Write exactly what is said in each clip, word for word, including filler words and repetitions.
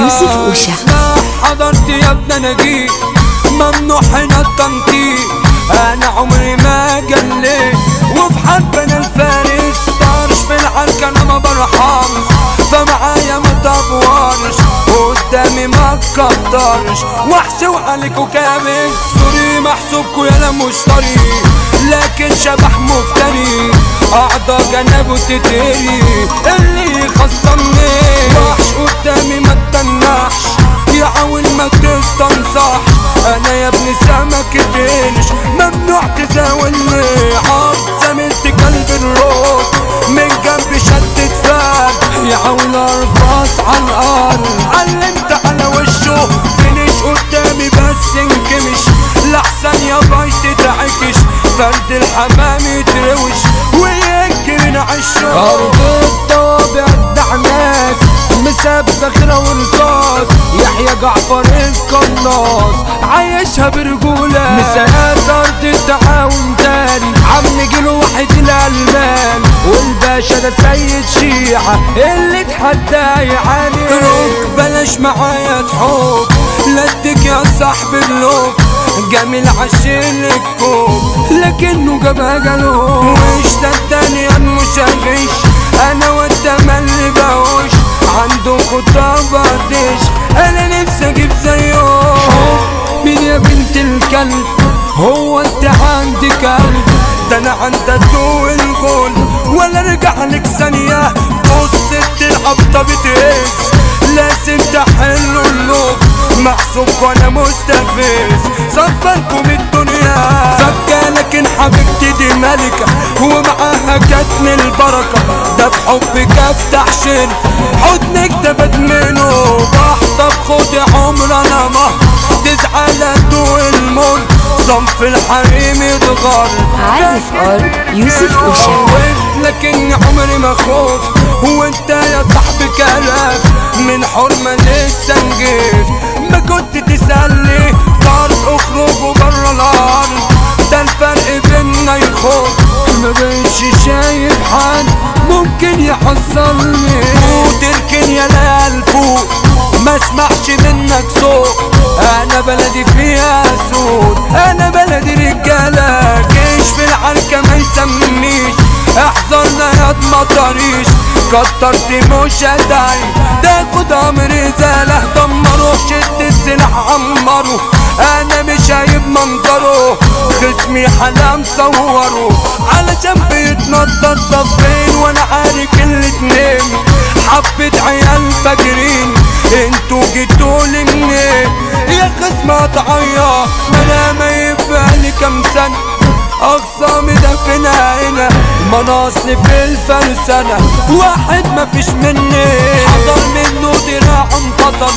يوسف أوشا. حضرت يا ابن انا جيت ممنوع هنا التنطيط، انا عمري ما جليت وفي حرب انا الفارس، طرش في العركة انا ما برحمش، فمعايا ما تفورش قدامي ما تكترش، وحش وعليكوا كابس سوري محسوبكوا يالا مشتري، لكن شبح مفتري اعضى جنابه تتري، اللي يخصمني وحش قدامي ما تتنحش، يحاول ما تستنصحش، انا يا ابني سمك تنش ممنوع تزاولني، عض زميلت قلب الروح من جنبي شدت فار، يحاول ارفص على الارض علمت على وشه فينش قدامي بس انكمش، لحسن يا باي تتعكش فرد الحمام يتروش ويجري نعشه، ارض الطوابع الدعناس مساب صخرة ورصاص، يحيى جعفر القناص عايشها برجولة، مساقات ارض التعاون تاني عم جيله واحد الالمان، والباشا ده سيد شيعة اللي اتحدى يعاني، روك بلاش معايا تحوك لدك يا صاحب اللوك، جميل عشان الكوب لكنه جابها جالوك، وش صدقني انا مش هغش، انا وانت مالي بهوش عندكوا طبطش، انا نفسي اجيب زيهم، مين يا بنت الكلب هو انت عندك قلب، ده انا عندك طول الجول ولا ارجع لك ثانية، بص تلعب بتهز لازم تحلوا اللوب، محسوبكم انا مستفز صفنكم الدنيا، فكة لكن حبيبتي دي ملكة ومعاها كتم البركة، ده بحبك افتح شن حضنك ده بدمنه، بحطب خدي عمر انا ما تزعل ادوق المر، صنف الحريم يتغر، عازف ار يوسف أوشا. لكن عمري ما خفت وانت يا صاحبي كلاف من حرمة لسه نجيت، ما كنت تسألني طارت اخرجوا برا الارض، ده الفرق بينا يخوف، ما بقتش شايف حد ممكن يحصلني، وتركن يا ليال فوق ما اسمعش منك صوت، انا بلدي فيها سود، انا بلدي رجالة جيش في العركة ما يسمنيش، احذرنا يا مطريش كترت مش هدعي، تاخد امر زاله دمره، شد السلاح عمره، انا مش هايب منظره، خصمي حلا مصوره علشان بيتنطط طفين، وانا عارف الاتنين حبة عيال فاجرين، انتوا جيتولي منين يا خصم هتعيط، انا ما يبقالي كام سنة اقسامي دفنها هنا، مناصب في الفرسانة واحد مفيش مني، حصل منه دراع انتصر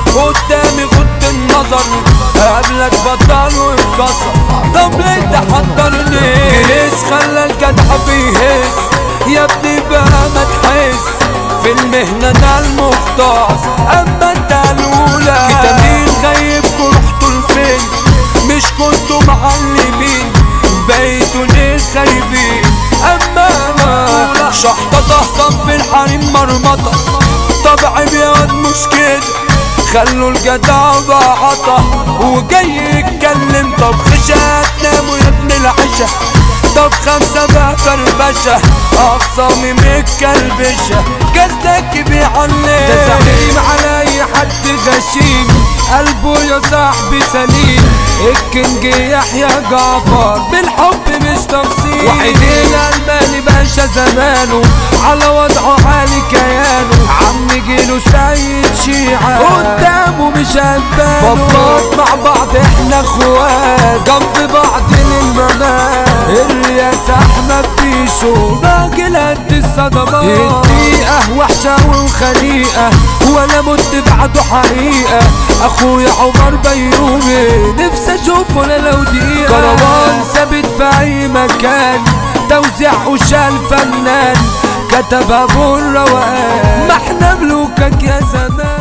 قدامي غض النظر، قبلك بطل واتكسر، طب ليه تحضرني جليس خلى الجدع بيهز، يا ابني بقى ما تحس في المهنة انا المختص، اما انت الاولى كتابين غيبكوا رحتوا لفين، مش كنتوا معلمين بقيتوا ليه خايبين، اما انا شحطة صف في الحريم مرمطة، طبعي بيض مش كده خلوا الجدع بعطة، وجاي يتكلم طب خشة تناموا يا ابن العشا، طب خمسة بقى فرفشة اقسامي متكلبشة، جزدك بيعلم ده زعيم على اي حد غشيم، قلبه يا صاحبي سليم، الكينج يحيى جعفر بالحب مش تفصيل، وحيد الالماني باشا زمانه على وضعه عالي كيانه، عم جيله سيد شيعة قدامه مش هنبانه، بطلات مع بعض احنا اخوات جنب بعض للممات، الرياسة احمد بيشو راجل قد الصدمات، الدقيقة وحشة وخليقة ولا مت بعده حقيقة، اخويا عمر بيومي نفسي اشوفه انا لو دقيقة، كروان ثابت في اي مكان، توزيع وشال فنان كتب ابو الروقان، ما احنا ملوكك يا زمان.